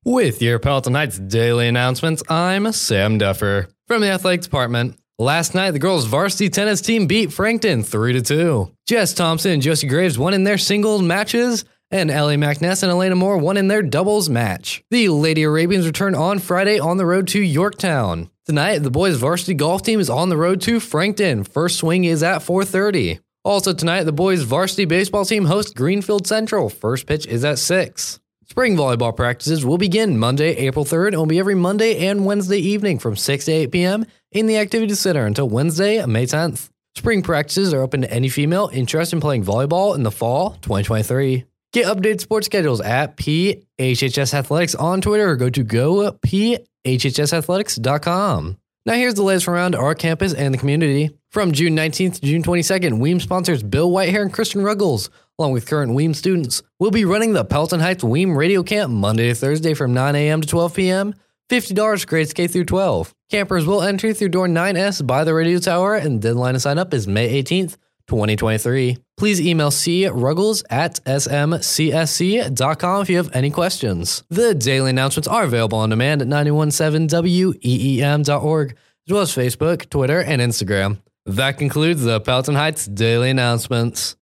With your Peloton Heights daily announcements, I'm Sam Duffer. From the Athletics Department, last night the girls' varsity tennis team beat Frankton 3-2. Jess Thompson and Josie Graves won in their singles matches, and Ellie McNess and Elena Moore won in their doubles match. The Lady Arabians return on Friday on the road to Yorktown. Tonight, the boys' varsity golf team is on the road to Frankton. First swing is at 4:30. Also tonight, the boys' varsity baseball team hosts Greenfield Central. First pitch is at 6. Spring volleyball practices will begin Monday, April 3rd, and will be every Monday and Wednesday evening from 6 to 8 p.m. in the Activity Center until Wednesday, May 10th. Spring practices are open to any female interested in playing volleyball in the fall 2023. Get updated sports schedules at PHHS Athletics on Twitter or go to gophhsathletics.com. Now here's the latest from around our campus and the community. From June 19th to June 22nd, Weems sponsors Bill Whitehair and Christian Ruggles, along with current Weems students. We'll be running the Peloton Heights Weem Radio Camp Monday to Thursday from 9 a.m. to 12 p.m. $50 for grades K through 12. Campers will enter through door 9S by the radio tower, and the deadline to sign up is May 18th, 2023. Please email cruggles@smcsc.com if you have any questions. The daily announcements are available on demand at 917weem.org, as well as Facebook, Twitter, and Instagram. That concludes the Peloton Heights daily announcements.